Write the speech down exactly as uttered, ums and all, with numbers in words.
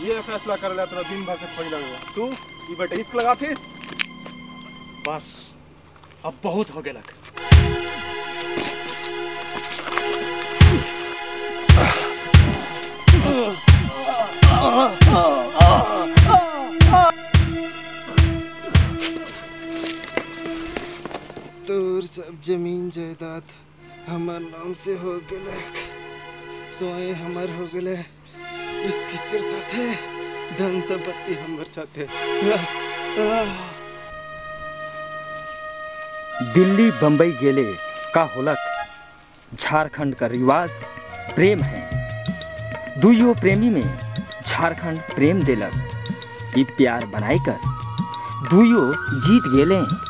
ये फैसला कर लिया तोरा दिन भर से खोज लगेगा तू ई बेटे इश्क लगा थिस बस अब बहुत हो गेलक। तोर सब जमीन जायदाद हमार नाम से हो गए तो हमार हो गए इसके कर साथे धन संपत्ति हमार साथे। दिल्ली बम्बई गेले का होलक झारखंड का रिवाज प्रेम है। दुइयो प्रेमी में झारखंड प्रेम देलक। ई प्यार बनाई कर दुइयो जीत गेले।